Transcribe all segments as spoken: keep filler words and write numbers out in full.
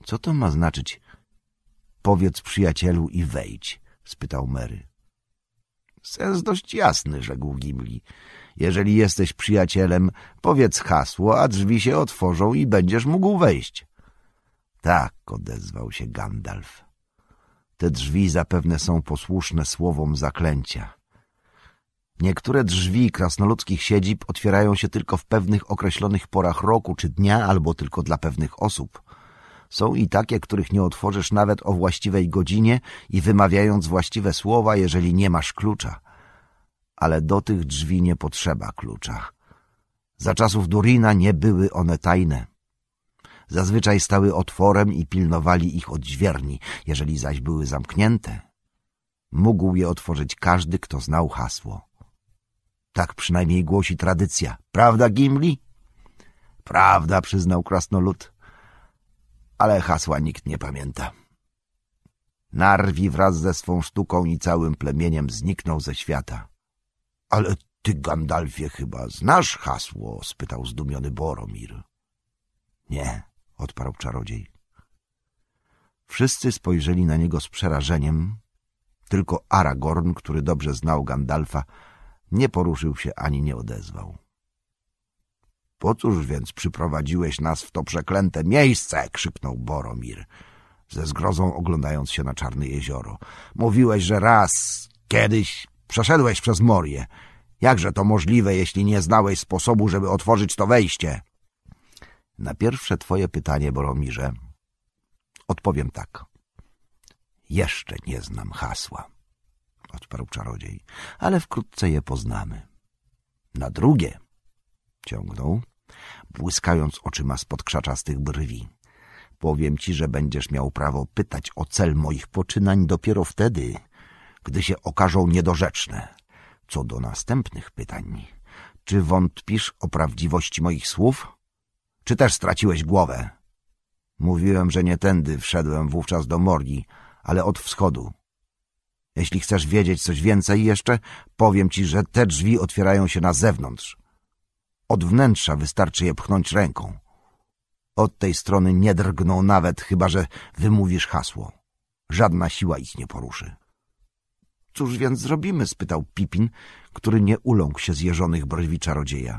Co to ma znaczyć? Powiedz przyjacielu i wejdź, spytał Merry. Sens dość jasny, rzekł Gimli. Jeżeli jesteś przyjacielem, powiedz hasło, a drzwi się otworzą i będziesz mógł wejść. Tak, odezwał się Gandalf. Te drzwi zapewne są posłuszne słowom zaklęcia. Niektóre drzwi krasnoludzkich siedzib otwierają się tylko w pewnych określonych porach roku czy dnia, albo tylko dla pewnych osób. Są i takie, których nie otworzysz nawet o właściwej godzinie i wymawiając właściwe słowa, jeżeli nie masz klucza. Ale do tych drzwi nie potrzeba klucza. Za czasów Durina nie były one tajne. Zazwyczaj stały otworem i pilnowali ich odźwierni. Jeżeli zaś były zamknięte, mógł je otworzyć każdy, kto znał hasło. Tak przynajmniej głosi tradycja. Prawda, Gimli? Prawda, przyznał krasnolud. Ale hasła nikt nie pamięta. Narwi wraz ze swą sztuką i całym plemieniem zniknął ze świata. Ale ty, Gandalfie, chyba znasz hasło? Spytał zdumiony Boromir. Nie, odparł czarodziej. Wszyscy spojrzeli na niego z przerażeniem. Tylko Aragorn, który dobrze znał Gandalfa, nie poruszył się ani nie odezwał. Po cóż więc przyprowadziłeś nas w to przeklęte miejsce? Krzyknął Boromir, ze zgrozą oglądając się na czarne jezioro. Mówiłeś, że raz, kiedyś przeszedłeś przez Morię. Jakże to możliwe, jeśli nie znałeś sposobu, żeby otworzyć to wejście? Na pierwsze twoje pytanie, Boromirze, odpowiem tak. Jeszcze nie znam hasła, odparł czarodziej, ale wkrótce je poznamy. Na drugie, ciągnął, błyskając oczyma spod krzaczastych brwi, powiem ci, że będziesz miał prawo pytać o cel moich poczynań dopiero wtedy, gdy się okażą niedorzeczne. Co do następnych pytań, czy wątpisz o prawdziwości moich słów? Czy też straciłeś głowę? Mówiłem, że nie tędy wszedłem wówczas do Morgi, ale od wschodu. Jeśli chcesz wiedzieć coś więcej jeszcze, powiem ci, że te drzwi otwierają się na zewnątrz. Od wnętrza wystarczy je pchnąć ręką. Od tej strony nie drgną nawet, chyba że wymówisz hasło. Żadna siła ich nie poruszy. Cóż więc zrobimy? Spytał Pippin, który nie uląkł się z jeżonych brwi czarodzieja.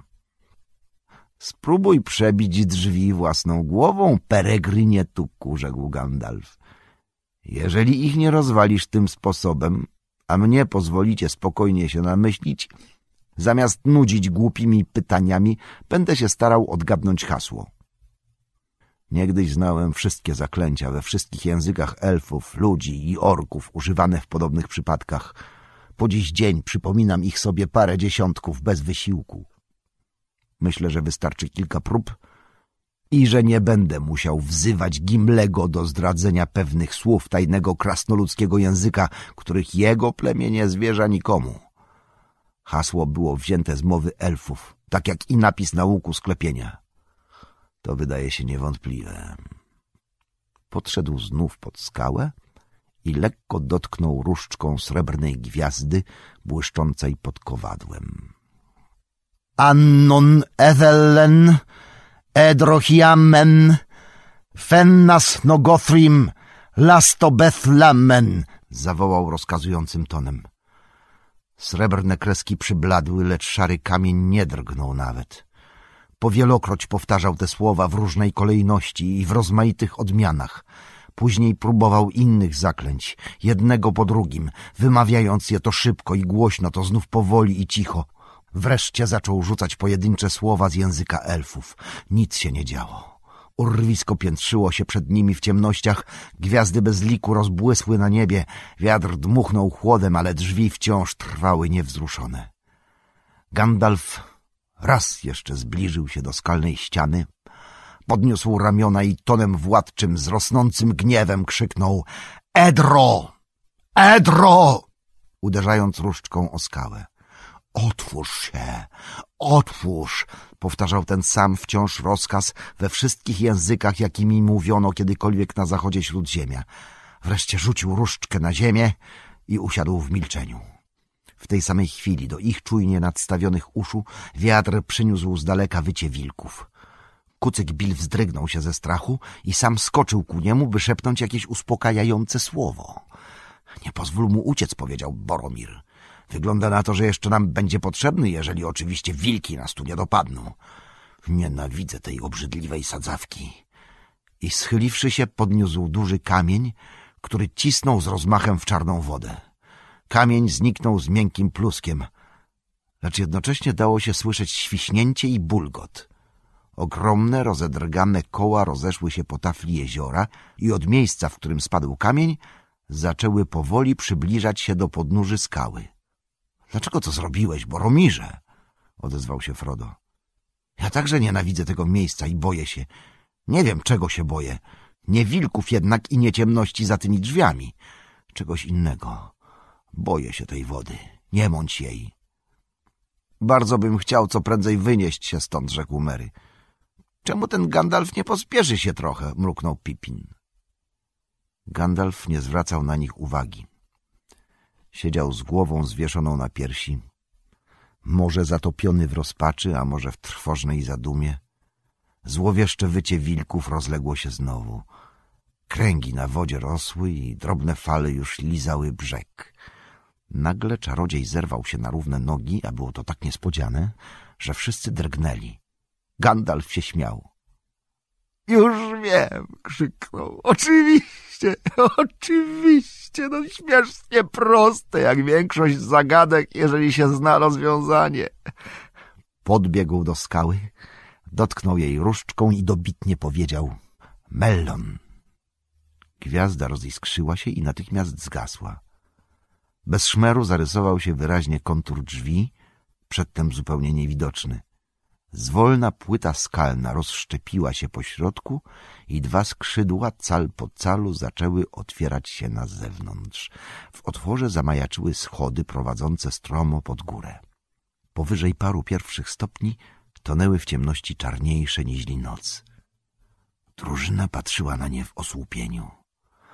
Spróbuj przebić drzwi własną głową, peregrynie Tuku, rzekł Gandalf. Jeżeli ich nie rozwalisz tym sposobem, a mnie pozwolicie spokojnie się namyślić, zamiast nudzić głupimi pytaniami, będę się starał odgadnąć hasło. Niegdyś znałem wszystkie zaklęcia we wszystkich językach elfów, ludzi i orków używane w podobnych przypadkach. Po dziś dzień przypominam ich sobie parę dziesiątków bez wysiłku. Myślę, że wystarczy kilka prób i że nie będę musiał wzywać Gimlego do zdradzenia pewnych słów tajnego krasnoludzkiego języka, których jego plemię nie zwierza nikomu. Hasło było wzięte z mowy elfów, tak jak i napis na łuku sklepienia. To wydaje się niewątpliwe. Podszedł znów pod skałę i lekko dotknął różdżką srebrnej gwiazdy błyszczącej pod kowadłem. Annon Ethelen Edrohiamen Fennas Nogothrim Lastobethlamen, zawołał rozkazującym tonem. Srebrne kreski przybladły, lecz szary kamień nie drgnął nawet. Powielokroć powtarzał te słowa w różnej kolejności i w rozmaitych odmianach. Później próbował innych zaklęć, jednego po drugim, wymawiając je to szybko i głośno, to znów powoli i cicho. Wreszcie zaczął rzucać pojedyncze słowa z języka elfów. Nic się nie działo. Urwisko piętrzyło się przed nimi w ciemnościach, gwiazdy bez liku rozbłysły na niebie, wiatr dmuchnął chłodem, ale drzwi wciąż trwały niewzruszone. Gandalf raz jeszcze zbliżył się do skalnej ściany, podniósł ramiona i tonem władczym z rosnącym gniewem krzyknął — Edro! Edro! uderzając różdżką o skałę. Otwórz się! Otwórz! Powtarzał ten sam wciąż rozkaz we wszystkich językach, jakimi mówiono kiedykolwiek na zachodzie Śródziemia. Wreszcie rzucił różdżkę na ziemię i usiadł w milczeniu. W tej samej chwili do ich czujnie nadstawionych uszu wiatr przyniósł z daleka wycie wilków. Kucyk Bill wzdrygnął się ze strachu i sam skoczył ku niemu, by szepnąć jakieś uspokajające słowo. — Nie pozwól mu uciec — powiedział Boromir. — Wygląda na to, że jeszcze nam będzie potrzebny, jeżeli oczywiście wilki nas tu nie dopadną. Nienawidzę tej obrzydliwej sadzawki. I schyliwszy się, podniósł duży kamień, który cisnął z rozmachem w czarną wodę. Kamień zniknął z miękkim pluskiem, lecz jednocześnie dało się słyszeć świśnięcie i bulgot. Ogromne, rozedrgane koła rozeszły się po tafli jeziora i od miejsca, w którym spadł kamień, zaczęły powoli przybliżać się do podnóży skały. — Dlaczego to zrobiłeś, Boromirze? — odezwał się Frodo. — Ja także nienawidzę tego miejsca i boję się. Nie wiem, czego się boję. Nie wilków jednak i nie ciemności za tymi drzwiami. Czegoś innego. Boję się tej wody. Nie mąć jej. — Bardzo bym chciał co prędzej wynieść się stąd — rzekł Merry. — Czemu ten Gandalf nie pospieszy się trochę? — mruknął Pippin. Gandalf nie zwracał na nich uwagi. Siedział z głową zwieszoną na piersi, może zatopiony w rozpaczy, a może w trwożnej zadumie. Złowieszcze wycie wilków rozległo się znowu. Kręgi na wodzie rosły i drobne fale już lizały brzeg. Nagle czarodziej zerwał się na równe nogi, a było to tak niespodziane, że wszyscy drgnęli. Gandalf się śmiał. — Już wiem! — krzyknął. — Oczywiście, oczywiście, no śmiesznie proste, jak większość zagadek, jeżeli się zna rozwiązanie. Podbiegł do skały, dotknął jej różdżką i dobitnie powiedział — Mellon. Gwiazda roziskrzyła się i natychmiast zgasła. Bez szmeru zarysował się wyraźnie kontur drzwi, przedtem zupełnie niewidoczny. Zwolna płyta skalna rozszczepiła się po środku i dwa skrzydła cal po calu zaczęły otwierać się na zewnątrz. W otworze zamajaczyły schody prowadzące stromo pod górę. Powyżej paru pierwszych stopni tonęły w ciemności czarniejsze niźli noc. Drużyna patrzyła na nie w osłupieniu. —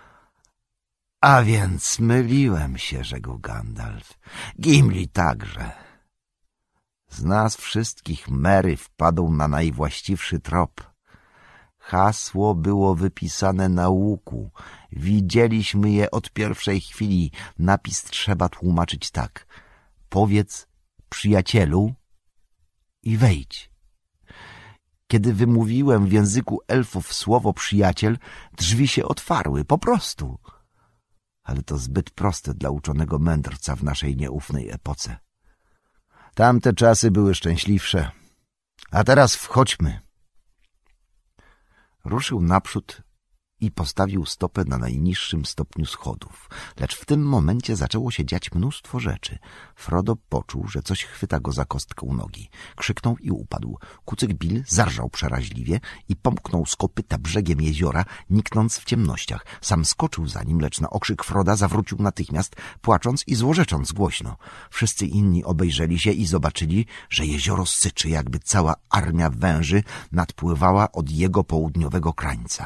A więc myliłem się — rzekł Gandalf. — Gimli także. Z nas wszystkich Merry wpadł na najwłaściwszy trop. Hasło było wypisane na łuku. Widzieliśmy je od pierwszej chwili. Napis trzeba tłumaczyć tak. Powiedz przyjacielu i wejdź. Kiedy wymówiłem w języku elfów słowo przyjaciel, drzwi się otwarły, po prostu. Ale to zbyt proste dla uczonego mędrca w naszej nieufnej epoce. Tamte czasy były szczęśliwsze. A teraz wchodźmy. Ruszył naprzód i postawił stopę na najniższym stopniu schodów. Lecz w tym momencie zaczęło się dziać mnóstwo rzeczy. Frodo poczuł, że coś chwyta go za kostkę u nogi. Krzyknął i upadł. Kucyk Bill zarżał przeraźliwie i pomknął z kopyta brzegiem jeziora, niknąc w ciemnościach. Sam skoczył za nim, lecz na okrzyk Froda zawrócił natychmiast, płacząc i złorzecząc głośno. Wszyscy inni obejrzeli się i zobaczyli, że jezioro syczy, jakby cała armia węży nadpływała od jego południowego krańca.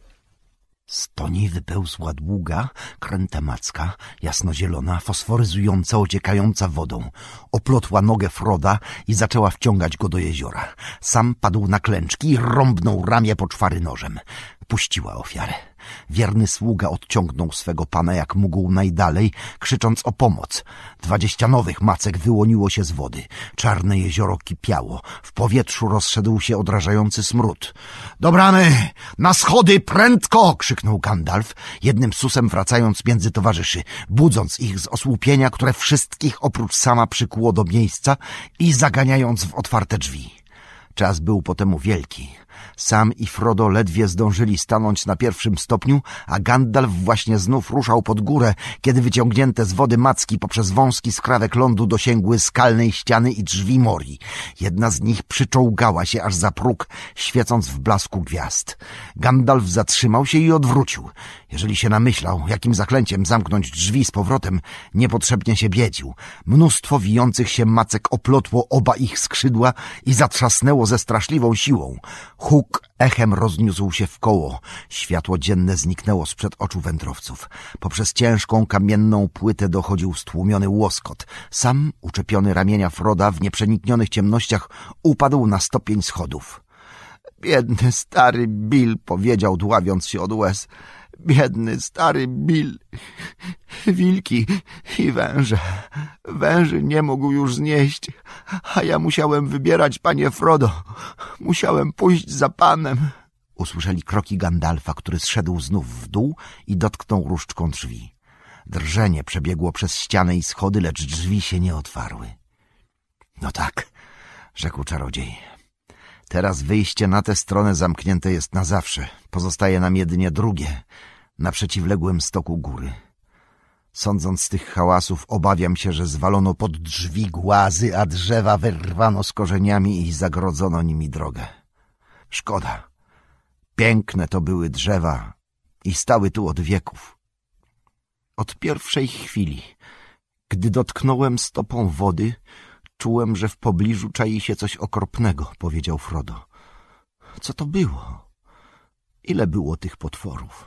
Z toni wypełzła długa, krętemacka, jasnozielona, fosforyzująca, ociekająca wodą. Oplotła nogę Froda i zaczęła wciągać go do jeziora. Sam padł na klęczki i rąbnął ramię poczwary nożem. Puściła ofiarę. Wierny sługa odciągnął swego pana jak mógł najdalej, krzycząc o pomoc. Dwadzieścia nowych macek wyłoniło się z wody. Czarne jezioro kipiało. W powietrzu rozszedł się odrażający smród. — Do bramy! Na schody! Prędko! — krzyknął Gandalf, jednym susem wracając między towarzyszy, budząc ich z osłupienia, które wszystkich oprócz sama przykuło do miejsca i zaganiając w otwarte drzwi. Czas był po temu wielki. Sam i Frodo ledwie zdążyli stanąć na pierwszym stopniu, a Gandalf właśnie znów ruszał pod górę, kiedy wyciągnięte z wody macki poprzez wąski skrawek lądu dosięgły skalnej ściany i drzwi Morii. Jedna z nich przyczołgała się aż za próg, świecąc w blasku gwiazd. Gandalf zatrzymał się i odwrócił. Jeżeli się namyślał, jakim zaklęciem zamknąć drzwi z powrotem, niepotrzebnie się biedził. Mnóstwo wijących się macek oplotło oba ich skrzydła i zatrzasnęło ze straszliwą siłą. Huk echem rozniósł się w koło. Światło dzienne zniknęło sprzed oczu wędrowców. Poprzez ciężką kamienną płytę dochodził stłumiony łoskot. Sam, uczepiony ramienia Froda w nieprzeniknionych ciemnościach, upadł na stopień schodów. Biedny stary Bill, powiedział, dławiąc się od łez. Biedny stary Bill. Wilki i węże. Węży nie mógł już znieść, a ja musiałem wybierać, panie Frodo. Musiałem pójść za panem. Usłyszeli kroki Gandalfa, który zszedł znów w dół i dotknął różdżką drzwi. Drżenie przebiegło przez ścianę i schody, lecz drzwi się nie otwarły. No tak, rzekł czarodziej. Teraz wyjście na tę stronę zamknięte jest na zawsze. Pozostaje nam jedynie drugie, na przeciwległym stoku góry. Sądząc z tych hałasów, obawiam się, że zwalono pod drzwi głazy, a drzewa wyrwano z korzeniami i zagrodzono nimi drogę. Szkoda. Piękne to były drzewa i stały tu od wieków. Od pierwszej chwili, gdy dotknąłem stopą wody, czułem, że w pobliżu czai się coś okropnego, powiedział Frodo. Co to było? Ile było tych potworów?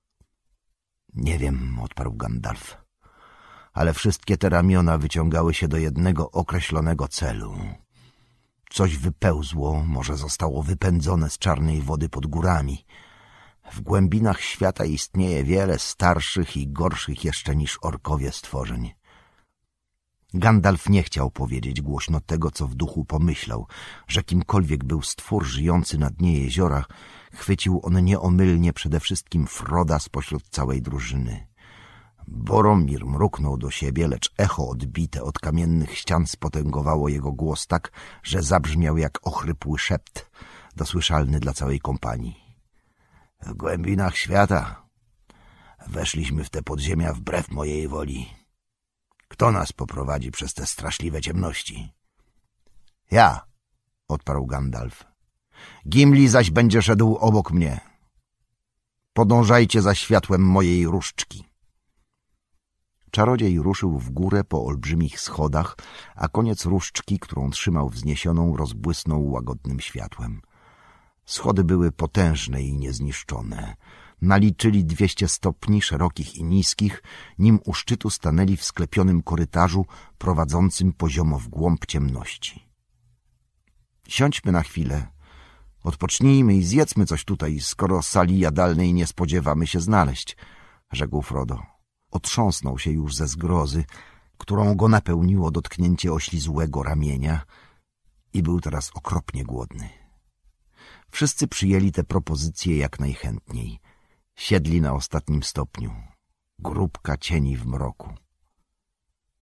Nie wiem, odparł Gandalf, ale wszystkie te ramiona wyciągały się do jednego określonego celu. Coś wypełzło, może zostało wypędzone z czarnej wody pod górami. W głębinach świata istnieje wiele starszych i gorszych jeszcze niż orkowie stworzeń. Gandalf nie chciał powiedzieć głośno tego, co w duchu pomyślał, że kimkolwiek był stwór żyjący na dnie jeziora, chwycił on nieomylnie przede wszystkim Froda spośród całej drużyny. Boromir mruknął do siebie, lecz echo odbite od kamiennych ścian spotęgowało jego głos tak, że zabrzmiał jak ochrypły szept, dosłyszalny dla całej kompanii. W głębinach świata weszliśmy w te podziemia wbrew mojej woli. Kto nas poprowadzi przez te straszliwe ciemności? Ja, odparł Gandalf. Gimli zaś będzie szedł obok mnie. Podążajcie za światłem mojej różdżki. Czarodziej ruszył w górę po olbrzymich schodach, a koniec różdżki, którą trzymał wzniesioną, rozbłysnął łagodnym światłem. Schody były potężne i niezniszczone. Naliczyli dwieście stopni, szerokich i niskich, nim u szczytu stanęli w sklepionym korytarzu prowadzącym poziomo w głąb ciemności. Siądźmy na chwilę, odpocznijmy i zjedzmy coś tutaj, skoro sali jadalnej nie spodziewamy się znaleźć, rzekł Frodo. Otrząsnął się już ze zgrozy, którą go napełniło dotknięcie oślizłego ramienia i był teraz okropnie głodny. Wszyscy przyjęli tę propozycję jak najchętniej. Siedli na ostatnim stopniu. Grupka cieni w mroku.